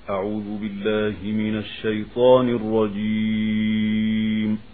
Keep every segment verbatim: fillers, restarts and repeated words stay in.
أعوذ بالله من الشيطان الرجيم.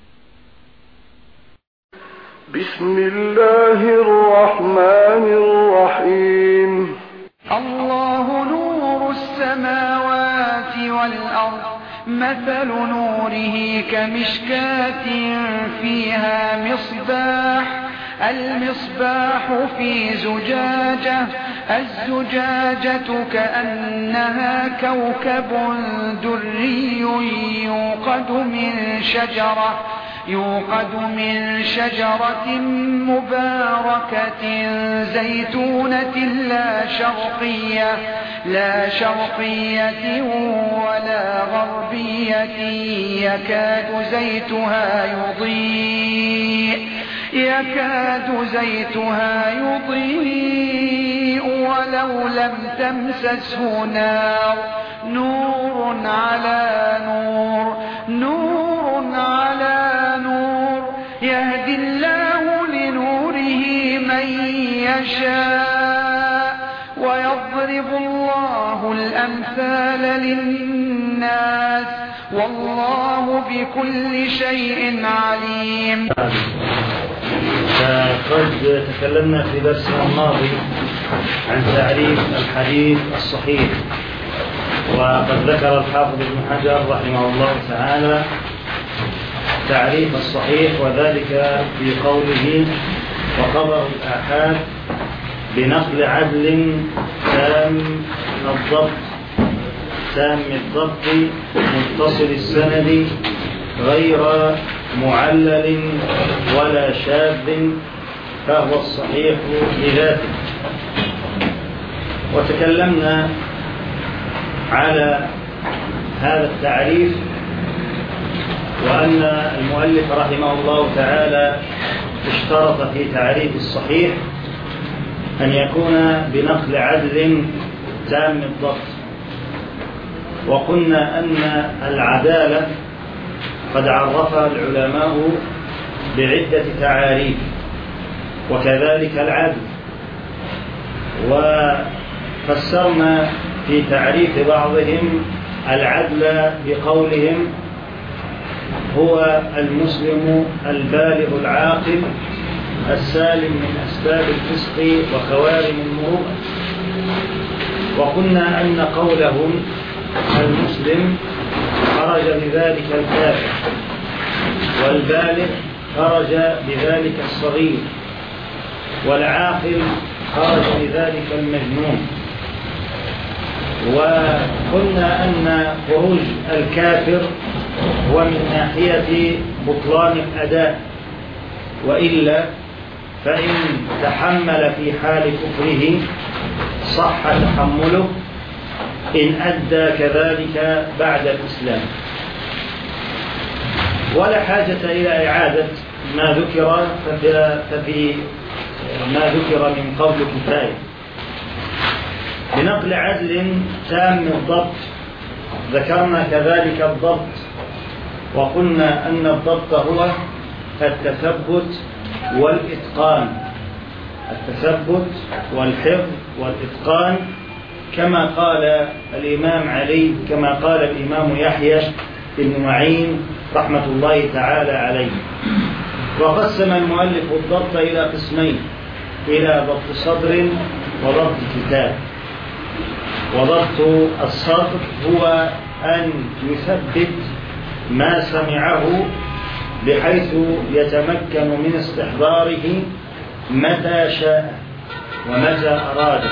بسم الله الرحمن الرحيم. الله نور السماوات والأرض، مثل نوره كمشكاة فيها مصباح، المصباح في زجاجة، الزجاجة كأنها كوكب دري يوقد من شجرة يوقد من شجرة مباركة زيتونة لا شرقية لا شرقية ولا غربية يكاد زيتها يضيء يكاد زيتها يضيء ولو لم تمسسه نار، نور على نور نور على نور، يهدي الله لنوره من يشاء ويضرب الله الأمثال للناس والله بكل شيء عليم. فقد تكلمنا في درسنا الماضي عن تعريف الحديث الصحيح، وقد ذكر الحافظ ابن حجر رحمه الله تعالى تعريف الصحيح، وذلك في قوله: وخبر الآحاد بنقل عدل تام الضبط تام الضبط متصل السند غير معلل ولا شاذ فهو الصحيح لذاته. وتكلمنا على هذا التعريف، وأن المؤلف رحمه الله تعالى اشترط في تعريف الصحيح أن يكون بنقل عدل تام الضبط. وقلنا أن العدالة قد عرفها العلماء بعدة تعاريف، وكذلك العدل. وفسرنا في تعريف بعضهم العدل بقولهم: هو المسلم البالغ العاقل السالم من أسباب الفسق وخوارم المروءة. وقلنا أن قولهم المسلم خرج بذلك الكافر، والبالغ خرج بذلك الصغير، والعاقل خرج بذلك المجنون. وقلنا أن خروج الكافر هو من ناحية بطلان الأداء، وإلا فإن تحمل في حال كفره صح تحمله إن أدى كذلك بعد الإسلام، ولا حاجة إلى إعادة ما ذكر ففي ما ذكر من قبل كفاية. بنقل عدل تام الضبط ذكرنا كذلك الضبط، وقلنا أن الضبط هو التثبت والإتقان، التثبت والحفظ والإتقان، كما قال الإمام علي كما قال الإمام يحيى بن معين رحمة الله تعالى عليه. وقسم المؤلف الضبط إلى قسمين: إلى ضبط صدر وضبط كتاب. وضبط الصدر هو أن يثبت ما سمعه بحيث يتمكن من استحضاره متى شاء ومتى أراد.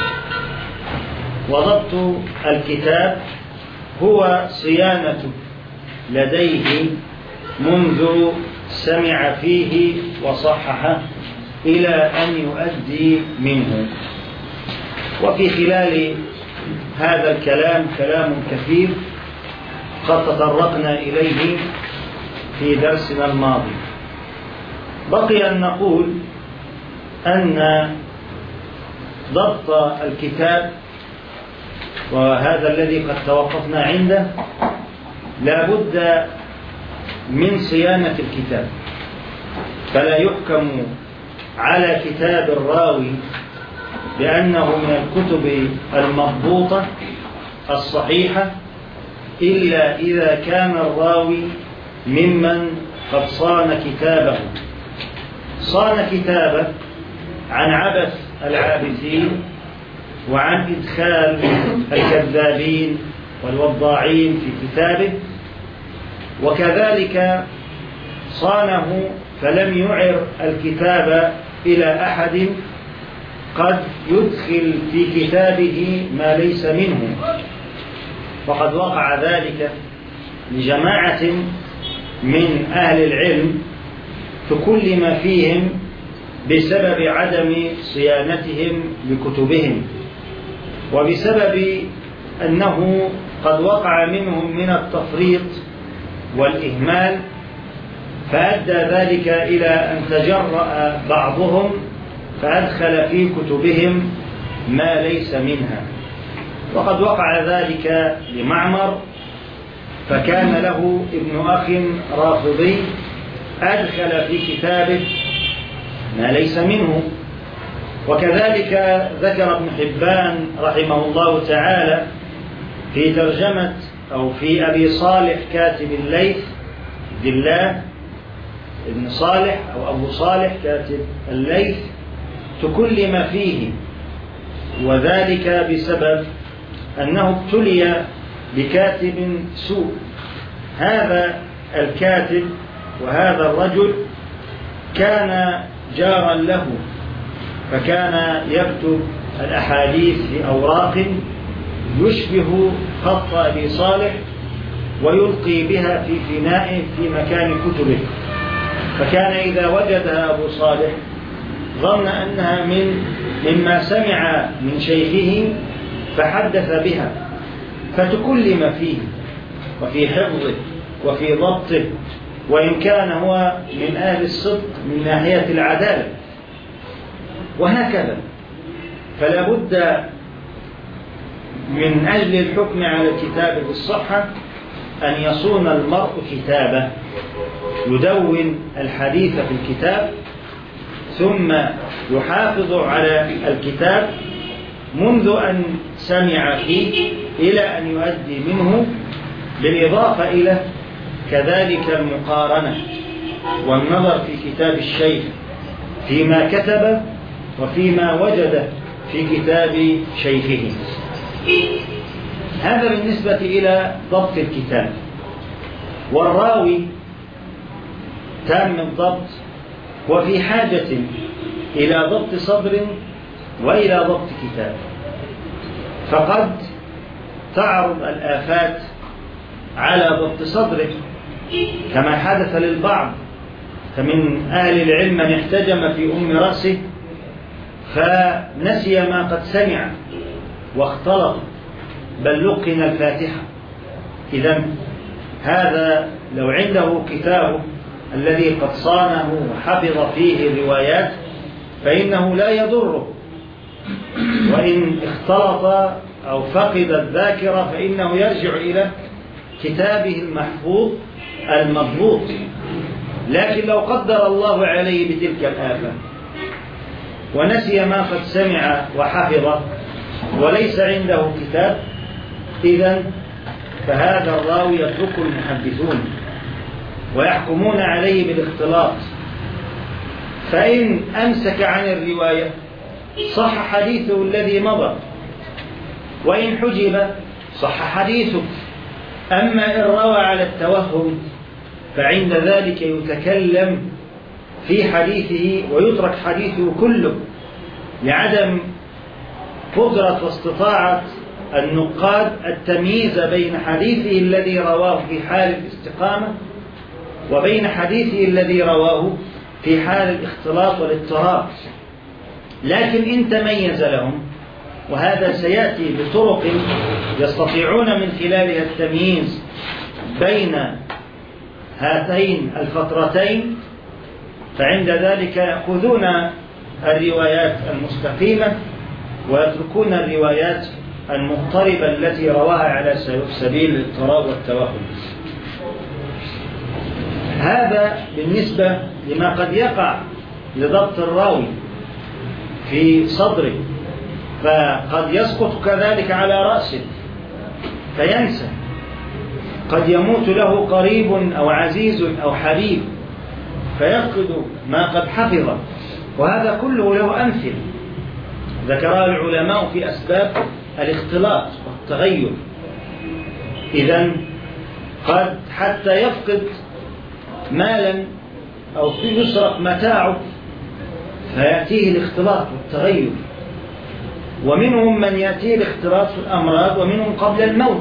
وضبط الكتاب هو صيانته لديه منذ سمع فيه وصححه إلى أن يؤدي منه. وفي خلال هذا الكلام كلام كثير قد تطرقنا إليه في درسنا الماضي. بقي أن نقول أن ضبط الكتاب، وهذا الذي قد توقفنا عنده، لا بد من صيانة الكتاب، فلا يحكم على كتاب الراوي بأنه من الكتب المضبوطة الصحيحة إلا إذا كان الراوي ممن قد صان كتابه صان كتابه عن عبث العابثين وعن إدخال الكذابين والوضاعين في كتابه، وكذلك صانه فلم يعر الكتاب إلى أحد قد يدخل في كتابه ما ليس منه. وقد وقع ذلك لجماعة من أهل العلم تكلم فيهم بسبب عدم صيانتهم لكتبهم، وبسبب أنه قد وقع منهم من التفريط والإهمال، فأدى ذلك إلى أن تجرأ بعضهم فأدخل في كتبهم ما ليس منها. وقد وقع ذلك لمعمر، فكان له ابن أخ رافضي أدخل في كتابه ما ليس منه. وكذلك ذكر ابن حبان رحمه الله تعالى في ترجمة أو في أبي صالح كاتب الليث عبد الله ابن صالح أو أبو صالح كاتب الليث تكلم فيه، وذلك بسبب أنه ابتلي بكاتب سوء. هذا الكاتب وهذا الرجل كان جارا له، فكان يكتب الأحاديث في أوراق يشبه خط أبي صالح ويلقي بها في فناء في مكان كتبه، فكان إذا وجدها أبو صالح ظن أنها من مما سمع من شيخه فحدث بها، فتكلم فيه وفي حفظه وفي ضبطه، وإن كان هو من أهل الصدق من ناحية العدالة. وهكذا فلا بد من أجل الحكم على الكتاب بالصحة أن يصون المرء كتابه، يدون الحديث في الكتاب ثم يحافظ على الكتاب منذ أن سمع فيه إلى أن يؤدي منه، بالإضافة إلى كذلك المقارنة والنظر في كتاب الشيخ فيما كتب وفيما وجد في كتاب شيخه. هذا بالنسبة إلى ضبط الكتاب. والراوي تام الضبط وفي حاجة إلى ضبط صدر وإلى ضبط كتاب، فقد تعرض الآفات على ضبط صدره كما حدث للبعض، فمن أهل العلم من احتجم في أم رأسه فنسي ما قد سمع واختلط بل لقن الفاتحة. إذن هذا لو عنده كتابه الذي قد صانه وحفظ فيه الروايات فإنه لا يضره، وإن اختلط أو فقد الذاكرة فإنه يرجع إلى كتابه المحفوظ المضبوط. لكن لو قدر الله عليه بتلك الآفة ونسي ما قد سمع وحفظ وليس عنده كتاب، إذن فهذا الراوي يترك المحدثون ويحكمون عليه بالاختلاط، فإن أمسك عن الرواية صح حديثه الذي مضى، وإن حجب صح حديثه. أما إن روى على التوهم فعند ذلك يتكلم في حديثه ويترك حديثه كله لعدم قدرة واستطاعة النقاد التمييز بين حديثه الذي رواه في حال الاستقامة وبين حديثه الذي رواه في حال الاختلاط والاضطراب. لكن إن تميز لهم، وهذا سيأتي بطرق يستطيعون من خلالها التمييز بين هاتين الفترتين، فعند ذلك يأخذون الروايات المستقيمة ويتركون الروايات المضطربة التي رواها على سبيل الاضطراب والتوهم. هذا بالنسبة لما قد يقع لضبط الراوي في صدره، فقد يسقط كذلك على رأسه فينسى. قد يموت له قريب أو عزيز أو حبيب فيفقد ما قد حفظ، وهذا كله له أمثلة ذكرها العلماء في أسباب الاختلاط والتغير. إذن قد حتى يفقد مالا أو يسرق متاعه فيأتيه الاختلاط والتغير، ومنهم من يأتيه الاختلاط في الأمراض ومنهم قبل الموت.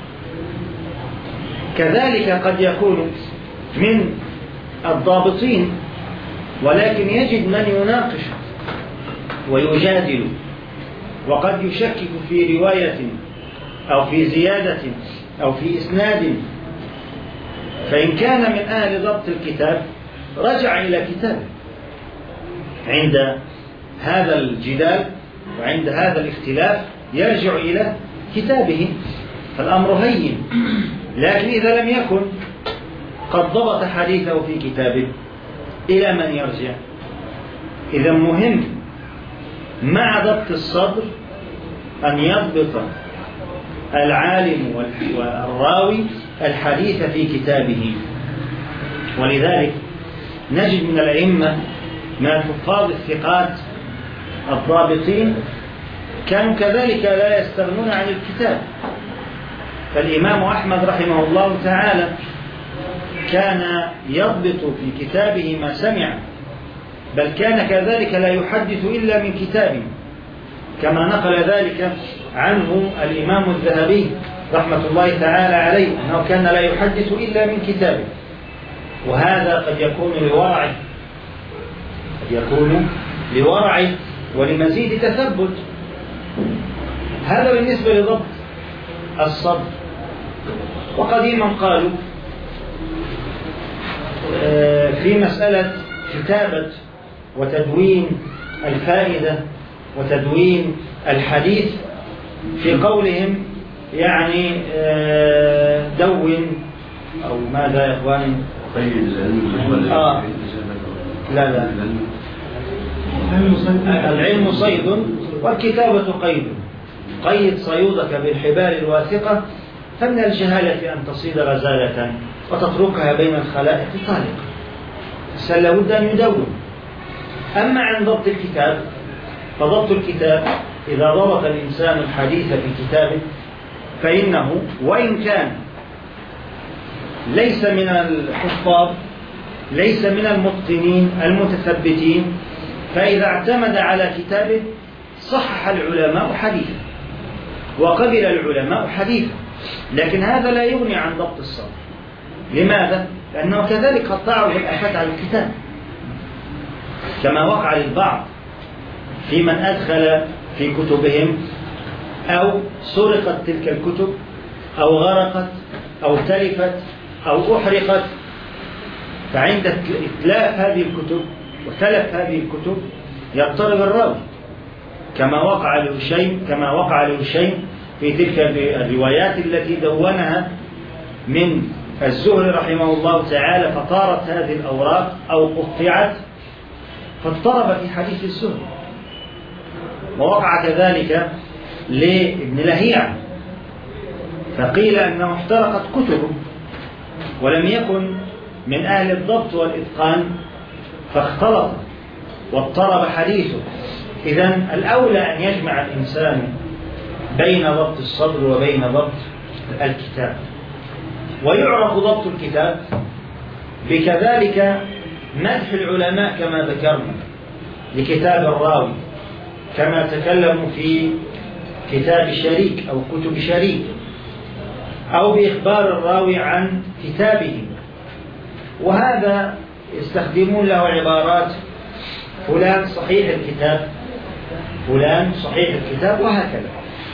كذلك قد يكون من الضابطين ولكن يجد من يناقش ويجادل، وقد يشكك في رواية أو في زيادة أو في إسناد، فإن كان من أهل ضبط الكتاب رجع إلى كتابه عند هذا الجدال وعند هذا الاختلاف، يرجع إلى كتابه، فالأمر هين. لكن إذا لم يكن قد ضبط حديثه في كتابه إلى من يرجع؟ إذا مهم مع ضبط الصدر أن يضبط العالم والراوي الحديث في كتابه. ولذلك نجد من الأئمة من الحفاظ الثقات الضابطين كانوا كذلك لا يستغنون عن الكتاب. فالإمام أحمد رحمه الله تعالى كان يضبط في كتابه ما سمع، بل كان كذلك لا يحدث إلا من كتابه، كما نقل ذلك عنه الإمام الذهبي رحمة الله تعالى عليه أنه كان لا يحدث إلا من كتابه. وهذا قد يكون لورعه قد يكون لورعه ولمزيد تثبت. هذا بالنسبة لضبط الصدر. وقديما قالوا في مسألة كتابة وتدوين الفائدة وتدوين الحديث، في قولهم يعني دون أو ماذا يا إخواني؟ آه لا لا العلم صيد والكتابة قيد، قيد صيودك بالحبال الواثقة، فمن الجهالة أن تصيد غزالة وتتركها بين الخلائق طالقة، فلا بد أن يدون. أما عن ضبط الكتاب فضبط الكتاب إذا ضبط الإنسان الحديث في كتابه فإنه وإن كان ليس من الحفاظ ليس من المتقنين المتثبتين، فإذا اعتمد على كتابه صحح العلماء حديثه وقبل العلماء حديثه، لكن هذا لا يغني عن ضبط الصدر. لماذا؟ لأنه كذلك قطعوا الآفات على الكتاب، كما وقع للبعض في من أدخل في كتبهم أو سرقت تلك الكتب أو غرقت أو تلفت أو أحرقت، فعند إتلاف هذه الكتب وتلف هذه الكتب يضطرب الراوي، كما وقع لهشيم كما وقع لهشيم في تلك الروايات التي دونها من الزهري رحمه الله تعالى، فطارت هذه الأوراق أو قطعت فاضطرب في حديث الزهري. ووقع كذلك لابن لهيعة، فقيل أنه احترقت كتبه ولم يكن من أهل الضبط والإتقان فاختلط واضطرب حديثه. إذن الأولى أن يجمع الإنسان بين ضبط الصدر وبين ضبط الكتاب. ويعرف ضبط الكتاب بكذلك مدح العلماء كما ذكرنا لكتاب الراوي، كما تكلموا في كتاب شريك أو كتب شريك، أو بإخبار الراوي عن كتابه. وهذا يستخدمون له عبارات فلان صحيح الكتاب، فلان صحيح الكتاب، وهكذا.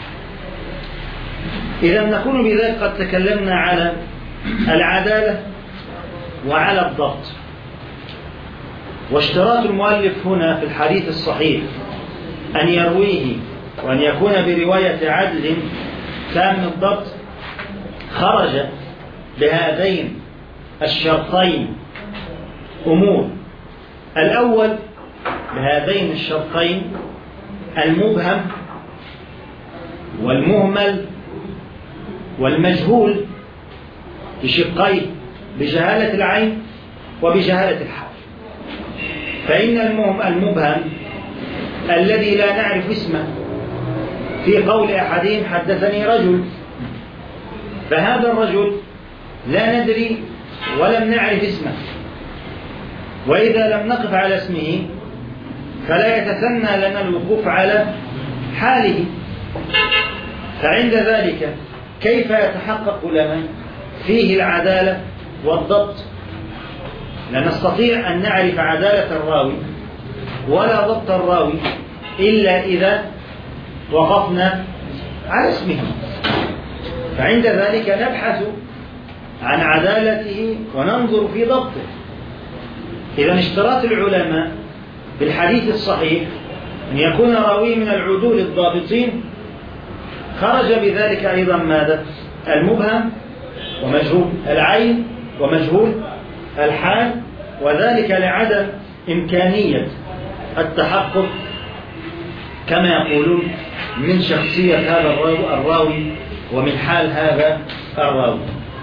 إذا نكون بذلك قد تكلمنا على العدالة وعلى الضبط. واشتراط المؤلف هنا في الحديث الصحيح أن يرويه وأن يكون برواية عدل تام الضبط، خرج بهذين الشرطين أمور. الأول بهذين الشرطين المبهم والمهمل والمجهول بشقين، بجهالة العين وبجهالة الحال. فإن المبهم الذي لا نعرف اسمه في قول أحدهم حدثني رجل، فهذا الرجل لا ندري ولم نعرف اسمه، وإذا لم نقف على اسمه فلا يتثنى لنا الوقوف على حاله. فعند ذلك كيف يتحقق لنا فيه العدالة والضبط؟ لا نستطيع أن نعرف عدالة الراوي ولا ضبط الراوي إلا إذا وقفنا على اسمه. فعند ذلك نبحث عن عدالته وننظر في ضبطه. إذا اشتراط العلماء بالحديث الصحيح أن يكون راوي من العدول الضابطين، خرج بذلك أيضا ماذا؟ المبهم ومجهول العين ومجهول الحال، وذلك لعدم إمكانية التحقق كما يقولون من شخصية هذا الراوي ومن حال هذا الراوي.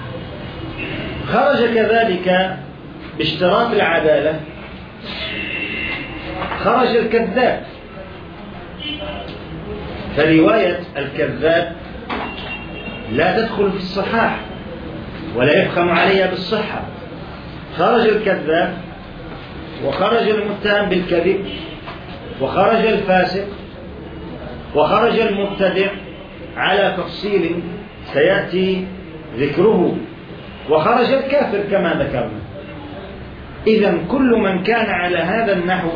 خرج كذلك باشتراط العدالة خرج الكذاب، فرواية الكذاب لا تدخل في الصحاح ولا يفخم عليها بالصحة. خرج الكذاب وخرج المتهم بالكذب وخرج الفاسق وخرج المبتدع على تفصيل سيأتي ذكره، وخرج الكافر كما ذكرنا. إذن كل من كان على هذا النحو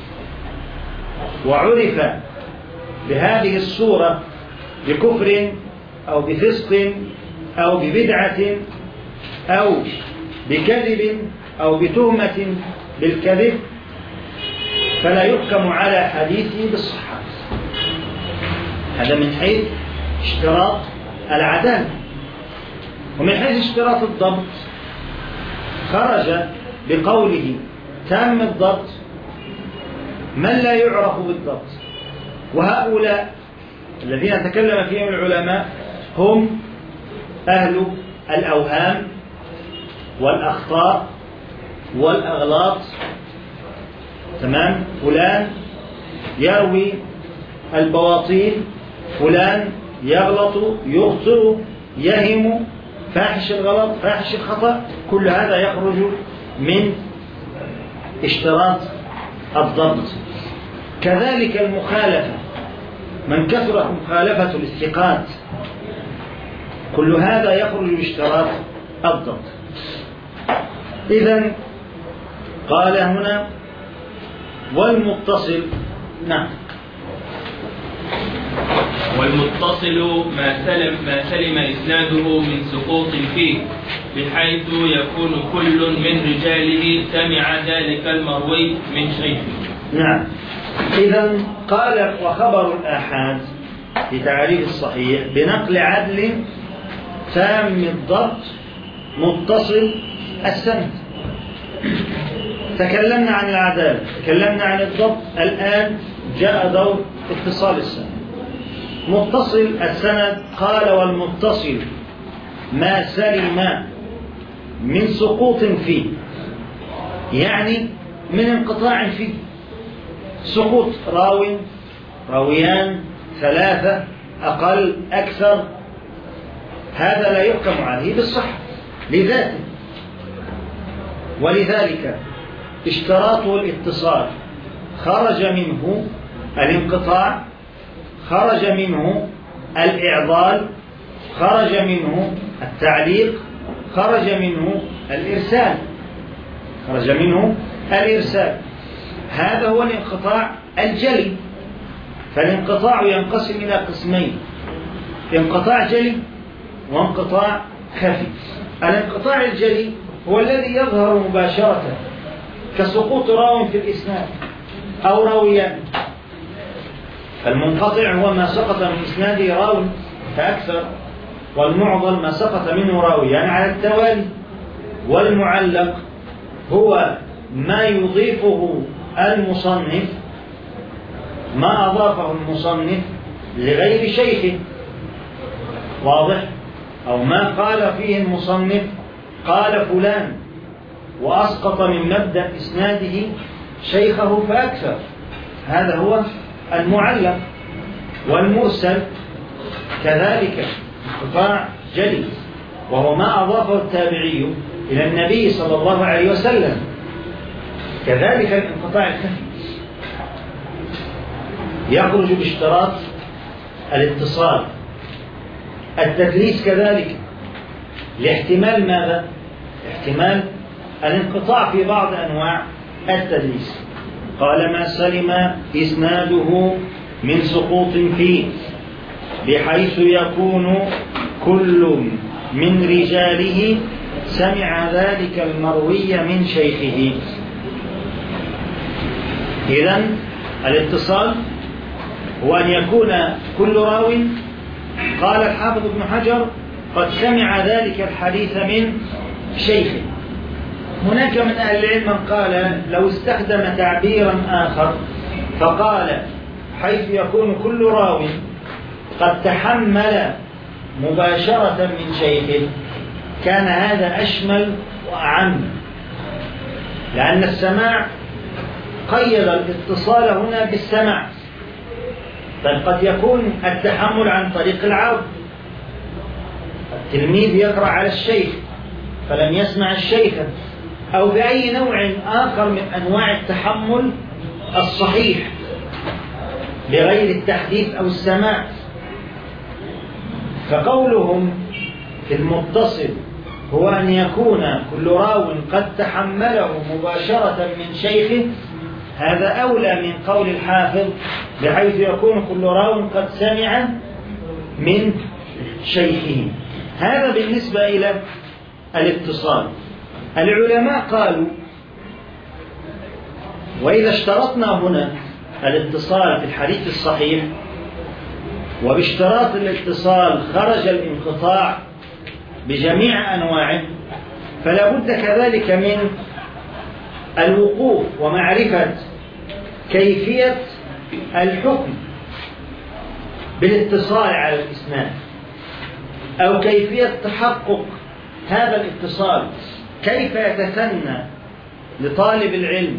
وعرف بهذه الصورة بكفر أو بفسق أو ببدعة أو بكذب أو بتهمة بالكذب فلا يحكم على حديثه بالصحة. هذا من حيث اشتراط العدالة. ومن حيث اشتراط الضبط خرج بقوله تام الضبط من لا يعرف بالضبط، وهؤلاء الذين تكلم فيهم العلماء هم أهل الأوهام والأخطاء والأغلاط. تمام؟ فلان يروي البواطيل، فلان يغلط يخطئ يهم، فاحش الغلط فاحش الخطأ، كل هذا يخرج من اشتراط الضبط. كذلك المخالفة، من كثرت مخالفة الثقات، كل هذا يخرج باشتراط الضبط. إذن قال هنا والمتصل. نعم. والمتصل ما سلم ما سلم إسناده من سقوط فيه، بحيث يكون كل من رجاله سمع ذلك المروي من شيخه. نعم. إذن قال وخبر الآحاد في تعريف الصحيح بنقل عدل تام الضبط متصل السند. تكلمنا عن العدالة، تكلمنا عن الضبط، الآن جاء دور اتصال السند. متصل السند قال والمتصل ما سلم من سقوط فيه، يعني من انقطاع فيه. سقوط راو راويان ثلاثة أقل أكثر، هذا لا يحكم عليه بالصحة لذاته. ولذلك اشتراطه الاتصال، خرج منه الانقطاع، خرج منه الإعضال، خرج منه التعليق، خرج منه الإرسال خرج منه الإرسال هذا هو الانقطاع الجلي. فالانقطاع ينقسم إلى قسمين: انقطاع جلي وانقطاع خفي. الانقطاع الجلي هو الذي يظهر مباشرة كسقوط راو في الإسناد أو راويان. فالمنقطع هو ما سقط من إسناده راو فأكثر، والمعضل ما سقط منه راويان على التوالي. والمعلق هو ما يضيفه المصنف، ما أضافه المصنف لغير شيخه، واضح؟ أو ما قال فيه المصنف قال فلان وأسقط من مبدأ إسناده شيخه فأكثر، هذا هو المعلق. والمرسل كذلك انقطاع جلي، وهو ما أضافه التابعي إلى النبي صلى الله عليه وسلم. كذلك الانقطاع الخفي يخرج باشتراط الاتصال. التدليس كذلك لاحتمال ماذا؟ احتمال الانقطاع في بعض أنواع التدليس. قال ما سلم إسناده من سقوط فيه بحيث يكون كل من رجاله سمع ذلك المروي من شيخه. إذن الاتصال هو أن يكون كل راو، قال الحافظ ابن حجر، قد سمع ذلك الحديث من شيخه. هناك من أهل العلم من قال لو استخدم تعبيرا آخر فقال حيث يكون كل راو قد تحمل مباشرة من شيخه، كان هذا أشمل وأعم، لأن السماع قيد الاتصال هنا بالسماع، بل قد يكون التحمل عن طريق العرض. التلميذ يقرأ على الشيخ فلم يسمع الشيخ، أو بأي نوع آخر من أنواع التحمل الصحيح بغير التحديث أو السماع. فقولهم في المتصل هو أن يكون كل راو قد تحمله مباشرة من شيخه، هذا أولى من قول الحافظ بحيث يكون كل راو قد سمع من شيخه. هذا بالنسبة إلى الاتصال. العلماء قالوا وإذا اشترطنا هنا الاتصال في الحديث الصحيح، وباشتراط الاتصال خرج الانقطاع بجميع أنواعه، فلا بد كذلك من الوقوف ومعرفة كيفية الحكم بالاتصال على الإسناد، أو كيفية تحقق هذا الاتصال، كيف يتسنى لطالب العلم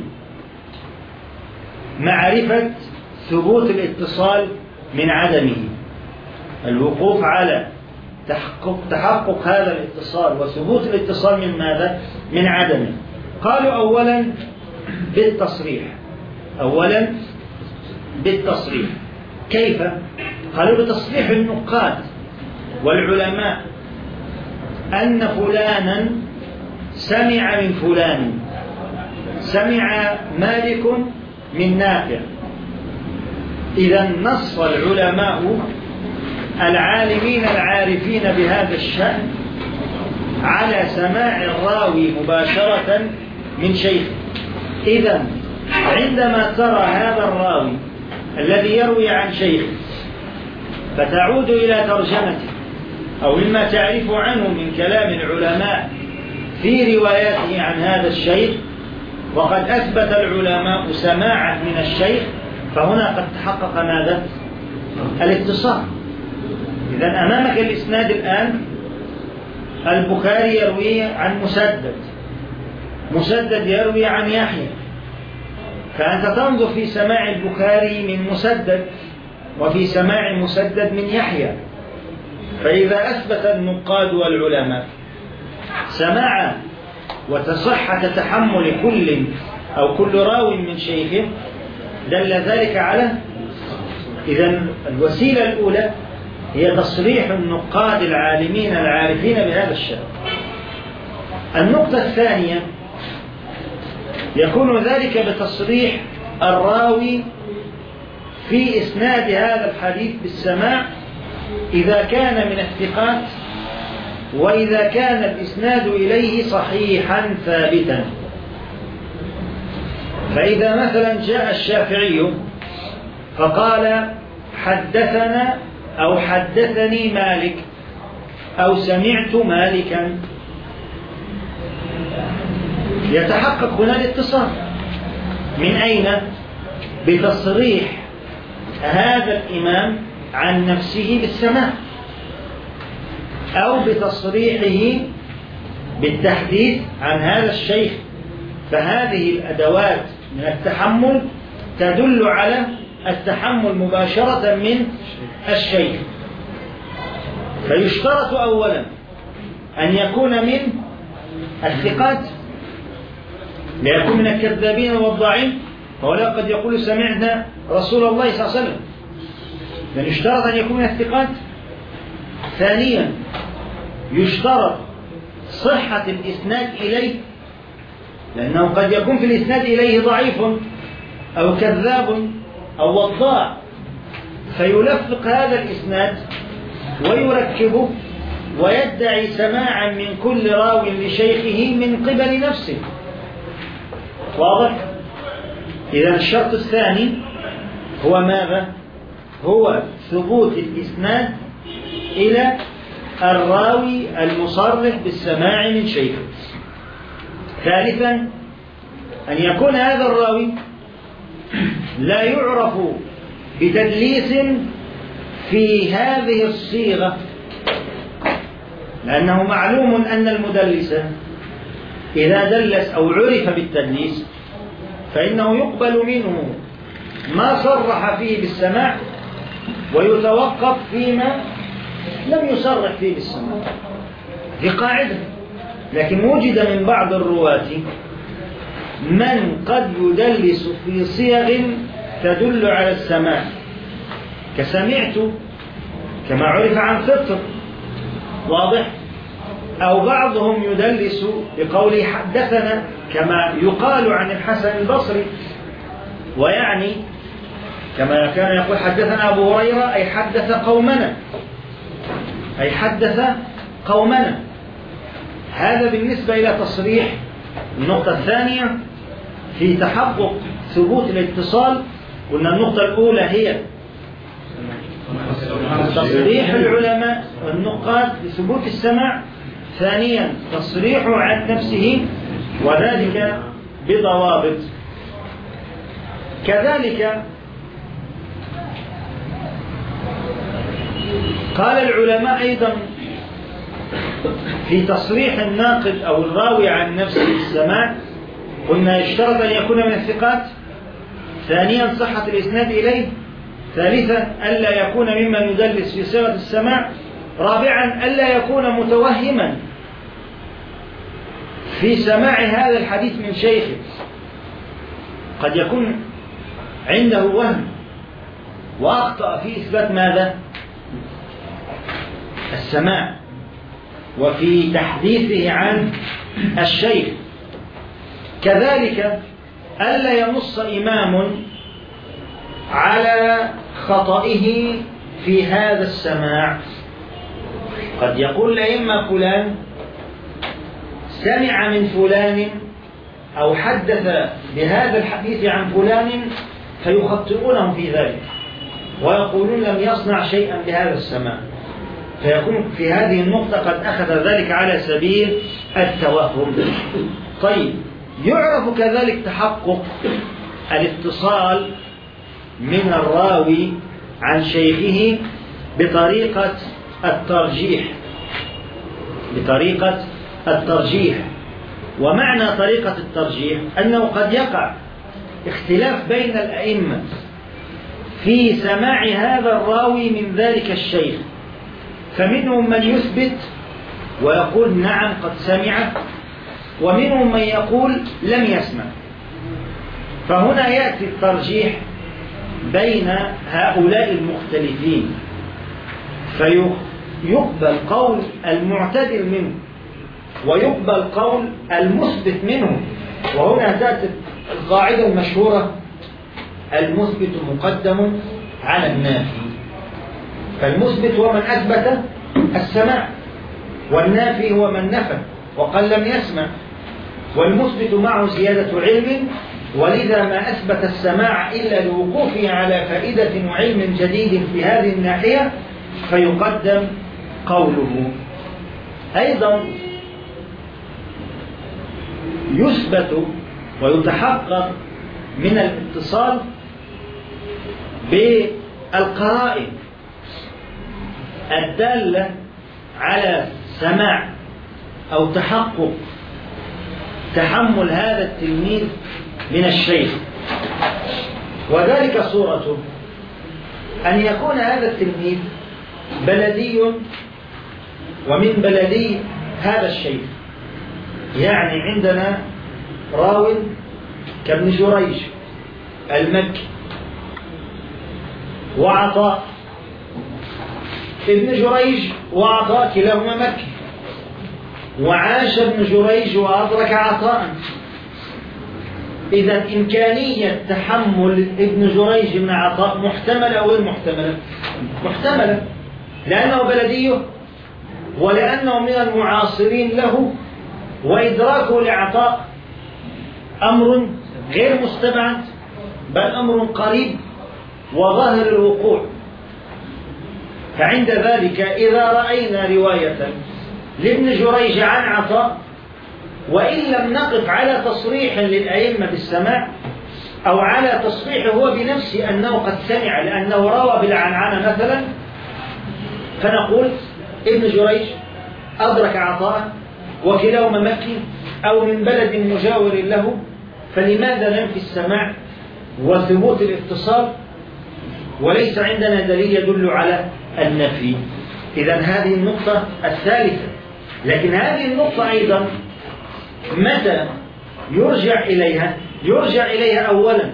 معرفة ثبوت الاتصال من عدمه. الوقوف على تحقق, تحقق هذا الاتصال وثبوت الاتصال من ماذا؟ من عدمه. قالوا أولا بالتصريح، أولا بالتصريح. كيف؟ قالوا بتصريح النقاد والعلماء أن فلانا سمع من فلان، سمع مالك من نافع. إذا نص العلماء العالمين العارفين بهذا الشأن على سماع الراوي مباشرة من شيخ. إذا عندما ترى هذا الراوي الذي يروي عن شيخ فتعود إلى ترجمته أو مما تعرف عنه من كلام العلماء في رواياته عن هذا الشيخ، وقد أثبت العلماء سماعه من الشيخ، فهنا قد تحقق ماذا؟ الاتصال. إذن أمامك الإسناد الآن، البخاري يروي عن مسدد، مسدد يروي عن يحيى، فأنت تنظر في سماع البخاري من مسدد وفي سماع مسدد من يحيى. فإذا أثبت النقاد والعلماء سماع وتصحة تحمل كل أو كل راو من شيخه، دل ذلك على إذن الوسيلة الأولى هي تصريح النقاد العالمين العارفين بهذا الشأن. النقطة الثانية يكون ذلك بتصريح الراوي في إسناد هذا الحديث بالسماع إذا كان من الثقات، وإذا كان الإسناد إليه صحيحا ثابتا. فإذا مثلا جاء الشافعي فقال حدثنا أو حدثني مالك أو سمعت مالكا، يتحقق هنا الاتصال. من أين؟ بتصريح هذا الإمام عن نفسه بالسماع، أو بتصريحه بالتحديث عن هذا الشيخ، فهذه الأدوات من التحمل تدل على التحمل مباشرة من الشيخ. فيشترط أولا أن يكون من الثقات، لا يكون من الكذابين والضعين، فولا قد يقول سمعنا رسول الله صلى الله عليه وسلم، بل يشترط أن يكون من الثقات. ثانيا يشترط صحة الإسناد إليه، لأنه قد يكون في الإسناد إليه ضعيف أو كذاب أو وضاع، فيلفق هذا الإسناد ويركبه ويدعي سماعا من كل راو لشيخه من قبل نفسه. واضح؟ إذا الشرط الثاني هو ماذا؟ هو ثبوت الإسناد إلى الراوي المصرح بالسماع من شيخه. ثالثا أن يكون هذا الراوي لا يعرف بتدليس في هذه الصيغة، لأنه معلوم أن المدلس إذا دلس أو عرف بالتدليس فإنه يقبل منه ما صرح فيه بالسماع ويتوقف فيما لم يصرح فيه بالسماع. دي قاعدة. لكن وجد من بعض الرواة من قد يدلس في صيغ تدل على السماع، كسمعت كما عرف عن فطر، واضح؟ أو بعضهم يدلس بقوله حدثنا كما يقال عن الحسن البصري، ويعني كما كان يقول حدثنا أبو هريرة أي حدث قومنا، أي حدث قومنا. هذا بالنسبة إلى تصريح. النقطة الثانية في تحقق ثبوت الاتصال، قلنا النقطة الأولى هي تصريح العلماء والنقاد بثبوت السماع، ثانيا تصريحه عن نفسه وذلك بضوابط. كذلك قال العلماء أيضا في تصريح الناقد أو الراوي عن نفسه بالسماع، قلنا يشترط أن يكون من الثقات، ثانيا صحة الإسناد إليه، ثالثا ألا يكون ممن يدلس في صيغة السماع، رابعا ألا يكون متوهما في سماع هذا الحديث من شيخه، قد يكون عنده وهم وأخطأ في إثبات ماذا؟ السماع وفي تحديثه عن الشيخ. كذلك ألا ينص إمام على خطئه في هذا السماع. قد يقول الأئمة فلان سمع من فلان أو حدث بهذا الحديث عن فلان، فيخطئونه في ذلك ويقولون لم يصنع شيئا بهذا السماع، فيكون في هذه النقطة قد أخذ ذلك على سبيل التوهم. طيب، يعرف كذلك تحقق الاتصال من الراوي عن شيخه بطريقة الترجيح، بطريقة الترجيح. ومعنى طريقة الترجيح أنه قد يقع اختلاف بين الأئمة في سماع هذا الراوي من ذلك الشيخ، فمنهم من يثبت ويقول نعم قد سمع، ومنهم من يقول لم يسمع. فهنا يأتي الترجيح بين هؤلاء المختلفين، فيقبل قول المعتدل منه ويقبل قول المثبت منه. وهنا تأتي القاعدة المشهورة المثبت مقدم على النافي. فالمثبت هو من أثبت السماع، والنافي هو من نفى وقال لم يسمع. والمثبت معه زيادة علم، ولذا ما أثبت السماع إلا لوقوفه على فائدة وعلم جديد في هذه الناحية فيقدم قوله. أيضا يثبت ويتحقق من الاتصال بالقرائن الدالة على سماع أو تحقق تحمل هذا التلميذ من الشيخ. وذلك صورته أن يكون هذا التلميذ بلدي ومن بلدي هذا الشيخ. يعني عندنا راو كابن جريج المكي وعطاء، ابن جريج وعطاء كلاهما مكي، وعاش ابن جريج وأدرك عطاء. إذا إمكانية تحمل ابن جريج من عطاء محتملة أو غير محتملة؟ محتملة، لأنه بلديه ولأنه من المعاصرين له، وإدراكه لعطاء أمر غير مستبعد بل أمر قريب وظاهر الوقوع. فعند ذلك إذا رأينا رواية لابن جريج عن عطاء وإن لم نقف على تصريح للأئمة بالسماع أو على تصريح هو بنفسه أنه قد سمع لأنه روى بالعنعنة مثلا، فنقول ابن جريج أدرك عطاء وكلاهما مكي أو من بلد مجاور له، فلماذا ننفي السماع وثبوت الاتصال وليس عندنا دليل يدل على النفي؟ إذا هذه النقطة الثالثة. لكن هذه النقطة أيضا متى يرجع إليها؟ يرجع إليها أولا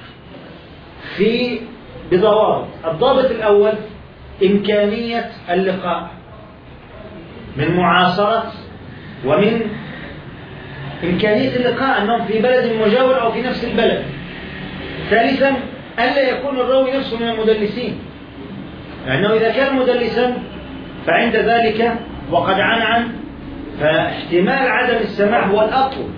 في بضوابط. الضابط الأول إمكانية اللقاء من معاصرة، ومن إمكانية اللقاء أنهم في بلد مجاور أو في نفس البلد. ثالثا ألا يكون الراوي نفسه من المدلسين، لأنه إذا كان مدلسا فعند ذلك وقد عنعن فاحتمال عدم السماع هو الأقوى.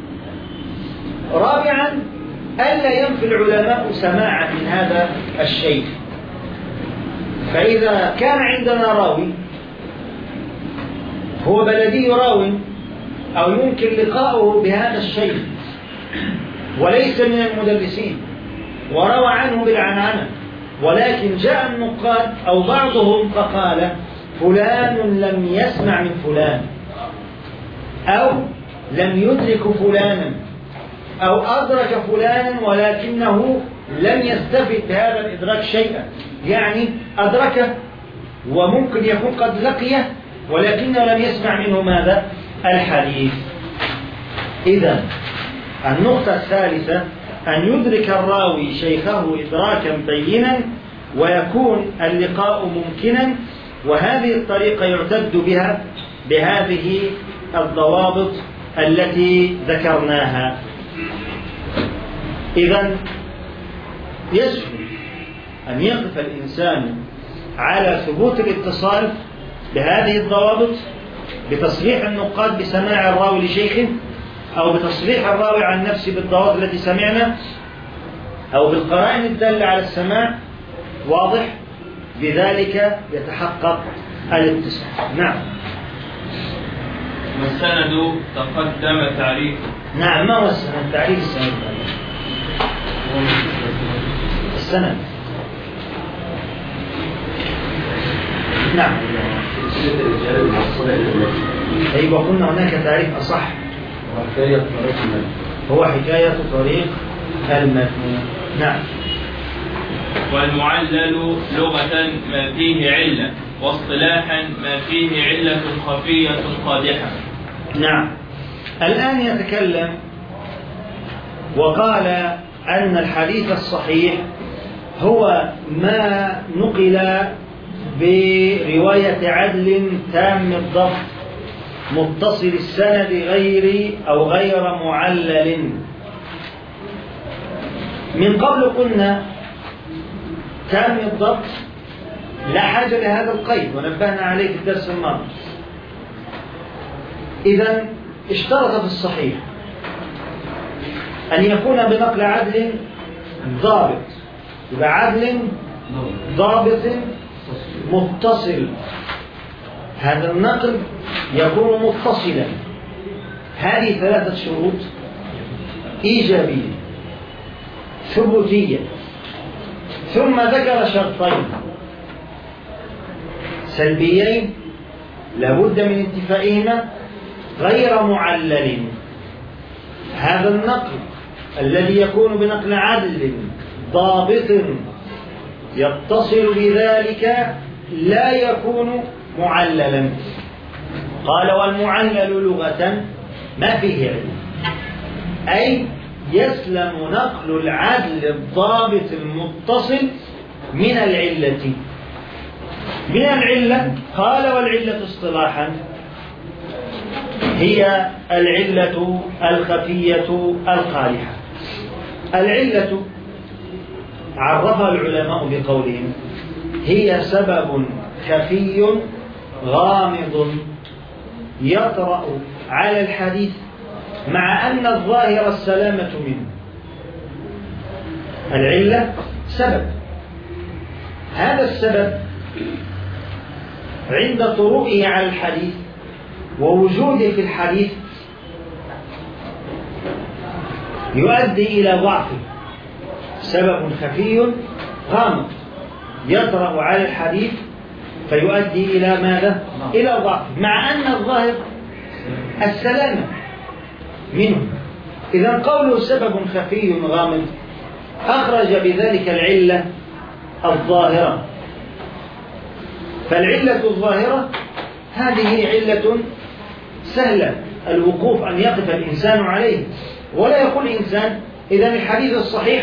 رابعا ألا ينفي العلماء سماعا من هذا الشيء. فإذا كان عندنا راوي هو بلدي راوي أو يمكن لقاؤه بهذا الشيء وليس من المدلسين وروى عنه بالعنعنة، ولكن جاء النقاد أو بعضهم فقال فلان لم يسمع من فلان أو لم يدرك فلانا أو أدرك فلانا ولكنه لم يستفد بهذا الإدراك شيئا، يعني أدركه وممكن يكون قد لقيه ولكنه لم يسمع منه ماذا؟ الحديث. إذن النقطة الثالثة أن يدرك الراوي شيخه إدراكا بينا ويكون اللقاء ممكنا، وهذه الطريقة يعتد بها بهذه الضوابط التي ذكرناها. إذن يسهل أن يقف الإنسان على ثبوت الاتصال بهذه الضوابط بتصريح النقاد بسماع الراوي لشيخه، أو بتصريح الراوي عن نفسه بالضوابط التي سمعنا، أو بالقرائن الدالة على السماع. واضح؟ بذلك يتحقق الاتصال. نعم. والسند تقدم تعريفه. نعم. ما هو السند؟ تعريف السند. السند نعم. أيوة، قلنا هناك تعريف أصح هو حكاية طريق المتن. نعم. والمعلل لغة ما فيه علة، واصطلاحا ما فيه علة خفية قادحة. نعم. الآن يتكلم وقال أن الحديث الصحيح هو ما نقل برواية عدل تام الضبط متصل السند غير أو غير معلل. من قبل قلنا تام الضبط لا حاجة لهذا القيد ونبهنا عليه في الدرس الماضي. إذن اشترط في الصحيح أن يكون بنقل عدل ضابط، يبقى عدل ضابط متصل. هذا النقل يكون متصلا. هذه ثلاثة شروط إيجابية ثبوتية. ثم ذكر شرطين سلبيين لابد من انتفائهما، غير معلل. هذا النقل الذي يكون بنقل عدل ضابط يتصل بذلك لا يكون معللا. قال والمعلل لغة ما فيه علم، أي يسلم نقل العدل الضابط المتصل من العلة. من العلة قال والعلة اصطلاحا هي العلة الخفية القادحة. العلة عرفها العلماء بقولهم هي سبب خفي غامض يطرأ على الحديث مع أن الظاهر السلامة منه. العلة سبب، هذا السبب عند طروئه على الحديث ووجوده في الحديث يؤدي إلى ضعفه. سبب خفي غامض يطرأ على الحديث فيؤدي إلى ماذا؟ إلى ضعفه مع أن الظاهر السلامة منه. إذا قوله سبب خفي غامض أخرج بذلك العلة الظاهرة. فالعلة الظاهرة هذه علة سهلة الوقوف أن يقف الإنسان عليه، ولا يقول الإنسان إذا الحديث الصحيح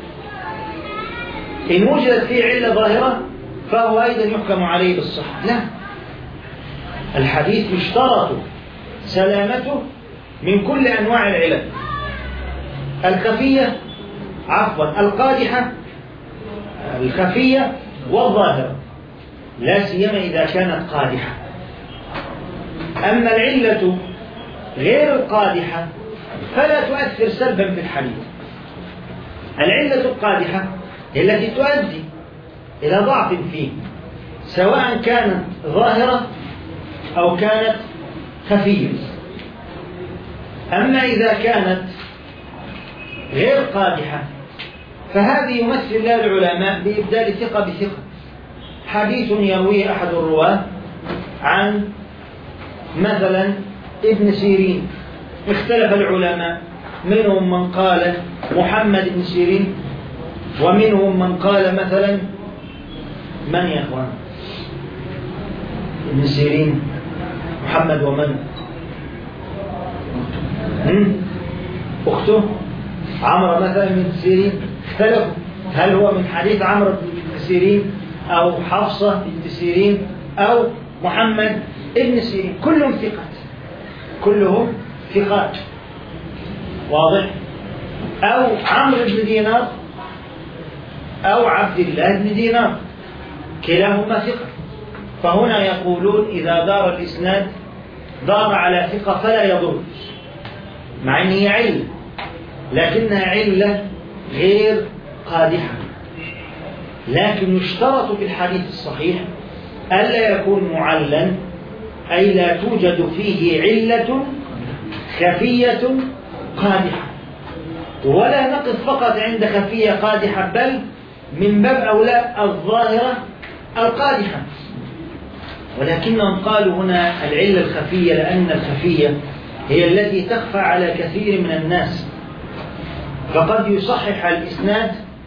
إن وجدت فيه علة ظاهرة فهو أيضا يحكم عليه بالصحة. لا، الحديث يشترط سلامته من كل أنواع العلل، الخفية عفوا القادحة الخفية والظاهرة، لا سيما إذا كانت قادحة. أما العلة غير القادحة فلا تؤثر سلبا في الحديث. العلة القادحة هي التي تؤدي إلى ضعف فيه سواء كانت ظاهرة أو كانت خفية. أما إذا كانت غير قادحة فهذه يمثل لها العلماء بإبدال ثقة بثقة. حديث يرويه أحد الرواة عن مثلا ابن سيرين، اختلف العلماء، منهم من قال محمد بن سيرين، ومنهم من قال مثلا من يا أخوان ابن سيرين محمد ومن أخته عمرو مثلا من سيرين، اختلفوا هل هو من حديث عمرو بن سيرين أو حفصة بن سيرين أو محمد ابن سيرين. كلهم ثقات، كلهم ثقات، واضح؟ أو عمرو بن دينار أو عبد الله بن دينار، كلاهما ثقة. فهنا يقولون إذا دار الإسناد دار على ثقة فلا يضر، مع أن هي علة لكنها علة غير قادحة. لكن يشترط في الحديث الصحيح ألا يكون معلا، أي لا توجد فيه علة خفية قادحة. ولا نقف فقط عند خفية قادحة، بل من باب أولى الظاهرة القادحة. ولكنهم قالوا هنا العلة الخفية لأن الخفية هي التي تخفى على كثير من الناس، فقد يصحح الإسناد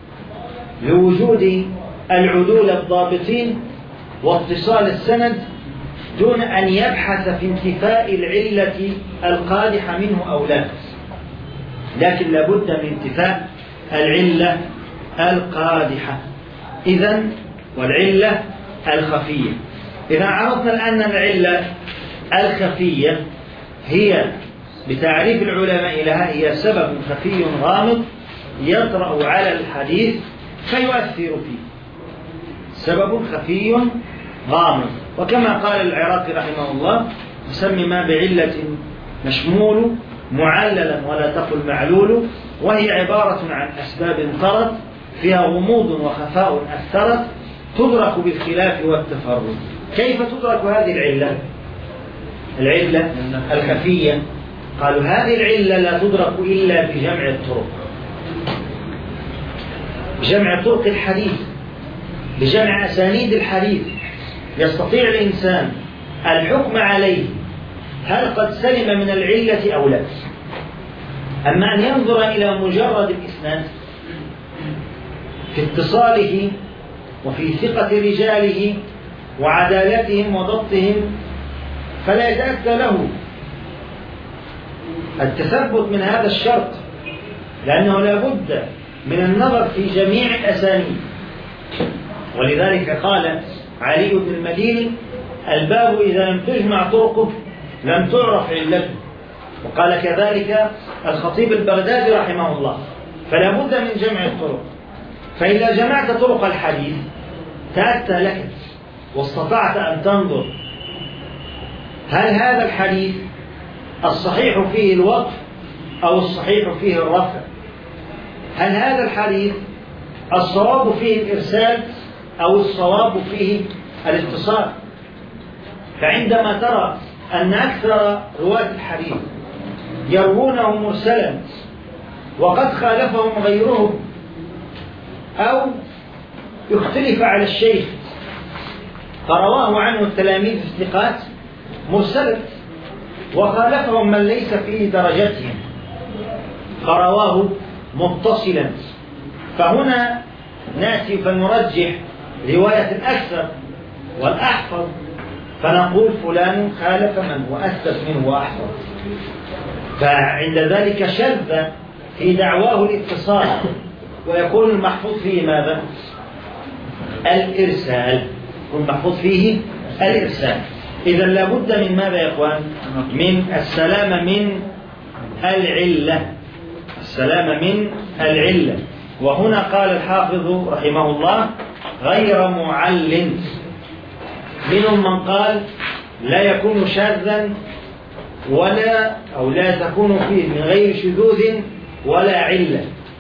لوجود العدول الضابطين واتصال السند دون أن يبحث في انتفاء العلة القادحة منه أو لا، لكن لابد من انتفاء العلة القادحة. إذن والعلة الخفية. إذا عرفنا الآن العلة الخفية هي بتعريف العلماء لها هي سبب خفي غامض يطرأ على الحديث فيؤثر فيه. سبب خفي غامض، وكما قال العراقي رحمه الله يسمي ما بعلة مشمول معللا ولا تقل معلول، وهي عبارة عن أسباب طرت فيها غموض وخفاء أثرت تدرك بالخلاف والتفرد. كيف تدرك هذه العلة؟ العلة الخفية قالوا هذه العلة لا تدرك إلا بجمع الطرق، بجمع طرق الحديث، بجمع أسانيد الحديث. يستطيع الإنسان الحكم عليه هل قد سلم من العلة أو لا. أما أن ينظر إلى مجرد الإسناد في اتصاله وفي ثقة رجاله وعدالتهم وضبطهم فلا يتأتى له التثبت من هذا الشرط، لأنه لا بد من النظر في جميع الأسانيد. ولذلك قال علي بن المديني: الباب إذا لم تجمع طرقه لم تعرف علته. وقال كذلك الخطيب البغدادي رحمه الله: فلا بد من جمع الطرق، فإذا جمعت طرق الحديث تأتى لك واستطعت أن تنظر هل هذا الحديث الصحيح فيه الوقف أو الصحيح فيه الرفع، هل هذا الحديث الصواب فيه الإرسال أو الصواب فيه الاتصال. فعندما ترى أن أكثر رواة الحديث يروونه مرسلا وقد خالفهم غيرهم أو يختلف على الشيخ فرواه عنه التلاميذ الثقات مرسلا وخالفهم من ليس في درجتهم فرواه متصلا، فهنا نأتي فنرجح رواية الأكثر والأحفظ فنقول فلان خالف من هو أثبت منه وأحفظ، فعند ذلك شذ في دعواه الاتصال ويكون المحفوظ فيه ماذا؟ الإرسال، يكون المحفوظ فيه الإرسال. إذا لابد من ماذا يا إخوان؟ من السلامة من العلة، السلامة من العلة. وهنا قال الحافظ رحمه الله: غير معل. منهم من قال لا يكون شاذا ولا أو لا تكون فيه من غير شذوذ ولا علة.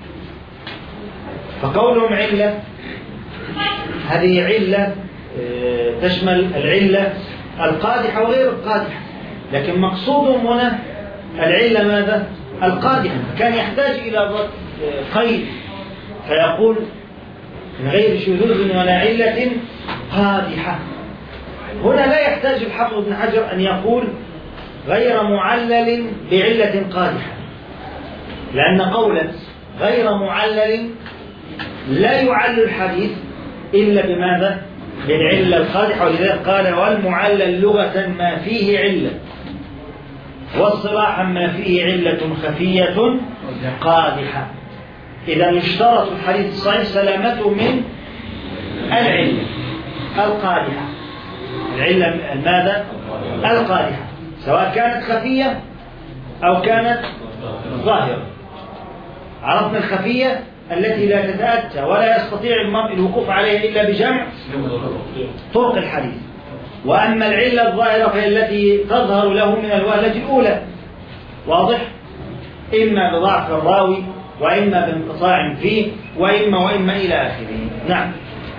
فقولهم علة هذه علة تشمل العلة القادحة وغير القادحة، لكن مقصودهم هنا العلة ماذا؟ القادحة. كان يحتاج إلى قيد فيقول من غير شذوذ ولا علة قادحة. هنا لا يحتاج الحافظ ابن حجر أن يقول غير معلل بعلة قادحة، لأن قولا غير معلل لا يعل الحديث إلا بماذا؟ بالعلة القادحة. ولذلك قال: والمعلل لغة ما فيه علة، واصطلاحا ما فيه علة خفية قادحة. إذا يشترط الحديث الصحيح سلامته من العلة القادحة، العلة ماذا؟ القادحة، سواء كانت خفية أو كانت ظاهرة. عرفنا الخفية التي لا تتأتى ولا يستطيع المرء الوقوف عليها إلا بجمع طرق الحديث. وأما العلة الظاهرة فهي التي تظهر له من الوهلة الأولى، واضح؟ إما بضعف الراوي وإما بانقطاع فيه وإما وإما إلى آخره. نعم.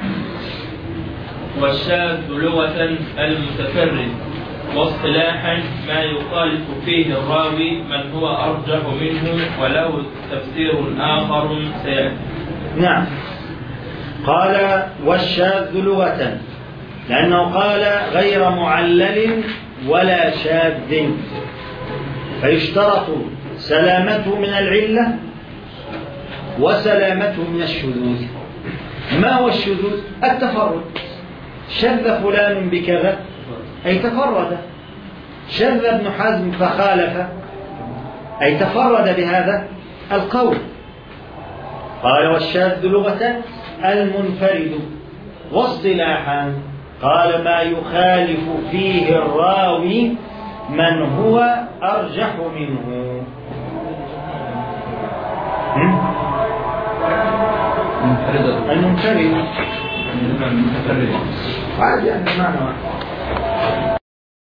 والشاذ لغة المتفرد، واصطلاحا ما يخالف فيه الراوي من هو أرجح منه، وله تفسير آخر سيأتي. نعم. قال: والشاذ لغة، لأنه قال غير معلل ولا شاذ، فيشترط سلامته من العلة وسلامته من الشذوذ. ما هو الشذوذ؟ التفرد. شذ فلان بكذا أي تفرد، شذ ابن حزم فخالف أي تفرد بهذا القول. قال: والشاذ لغة المنفرد، واصطلاحا قال ما يخالف فيه الراوي من هو أرجح منه. المنفرد عادي يعني معنى واحد.